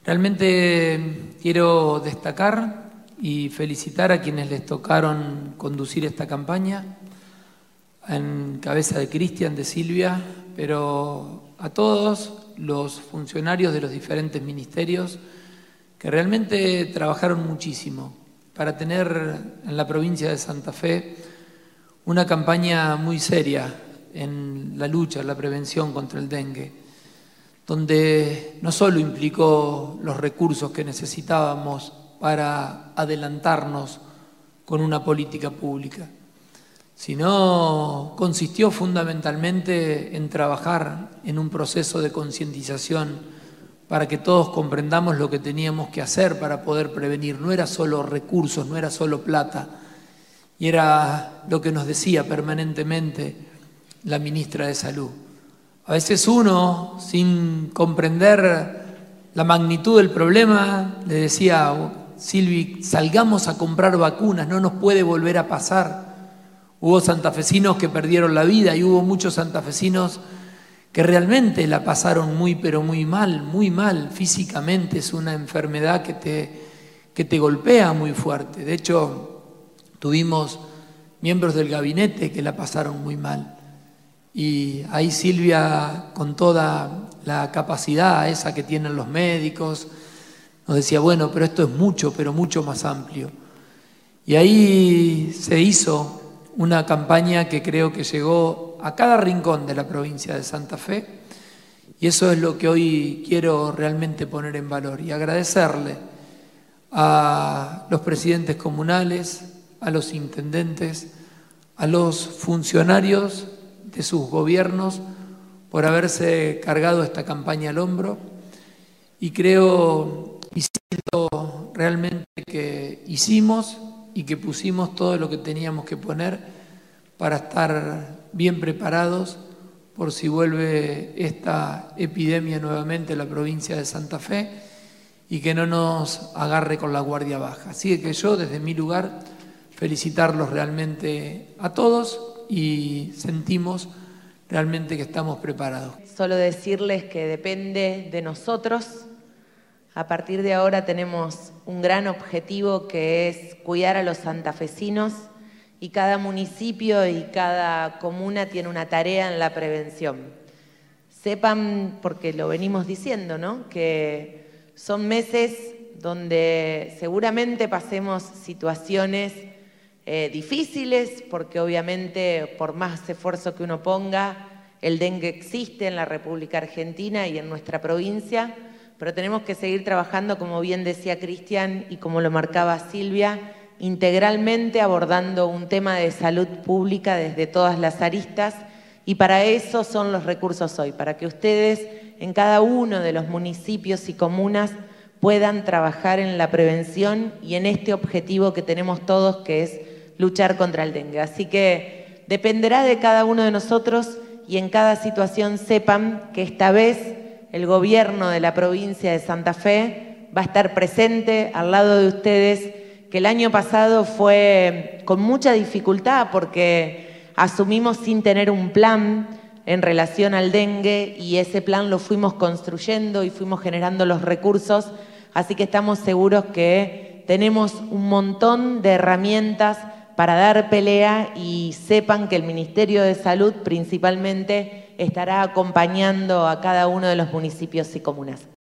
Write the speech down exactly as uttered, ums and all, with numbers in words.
Realmente quiero destacar y felicitar a quienes les tocaron conducir esta campaña, en cabeza de Cristian, de Silvia, pero a todos los funcionarios de los diferentes ministerios que realmente trabajaron muchísimo para tener en la provincia de Santa Fe una campaña muy seria en la lucha, en la prevención contra el dengue, donde no solo implicó los recursos que necesitábamos para adelantarnos con una política pública, sino consistió fundamentalmente en trabajar en un proceso de concientización para que todos comprendamos lo que teníamos que hacer para poder prevenir. No era solo recursos, no era solo plata, y era lo que nos decía permanentemente la ministra de Salud. A veces uno, sin comprender la magnitud del problema, le decía: Silvi, salgamos a comprar vacunas, no nos puede volver a pasar. Hubo santafesinos que perdieron la vida y hubo muchos santafesinos que realmente la pasaron muy, pero muy mal, muy mal físicamente. Es una enfermedad que te, que te golpea muy fuerte. De hecho, tuvimos miembros del gabinete que la pasaron muy mal. Y ahí Silvia, con toda la capacidad esa que tienen los médicos, nos decía: bueno, pero esto es mucho, pero mucho más amplio. Y ahí se hizo una campaña que creo que llegó a cada rincón de la provincia de Santa Fe, y eso es lo que hoy quiero realmente poner en valor y agradecerle a los presidentes comunales, a los intendentes, a los funcionarios de sus gobiernos por haberse cargado esta campaña al hombro, y creo y siento realmente que hicimos y que pusimos todo lo que teníamos que poner para estar bien preparados por si vuelve esta epidemia nuevamente a la provincia de Santa Fe y que no nos agarre con la guardia baja. Así que yo, desde mi lugar, felicitarlos realmente a todos, y sentimos realmente que estamos preparados. Solo decirles que depende de nosotros. A partir de ahora tenemos un gran objetivo, que es cuidar a los santafesinos, y cada municipio y cada comuna tiene una tarea en la prevención. Sepan, porque lo venimos diciendo, ¿no?, que son meses donde seguramente pasemos situaciones eh, difíciles, porque obviamente por más esfuerzo que uno ponga, el dengue existe en la República Argentina y en nuestra provincia, pero tenemos que seguir trabajando, como bien decía Cristian y como lo marcaba Silvia, integralmente abordando un tema de salud pública desde todas las aristas, y para eso son los recursos hoy, para que ustedes en cada uno de los municipios y comunas puedan trabajar en la prevención y en este objetivo que tenemos todos, que es luchar contra el dengue. Así que dependerá de cada uno de nosotros, y en cada situación sepan que esta vez el gobierno de la provincia de Santa Fe va a estar presente al lado de ustedes, que el año pasado fue con mucha dificultad porque asumimos sin tener un plan en relación al dengue, y ese plan lo fuimos construyendo y fuimos generando los recursos, así que estamos seguros que tenemos un montón de herramientas para dar pelea, y sepan que el Ministerio de Salud principalmente estará acompañando a cada uno de los municipios y comunas.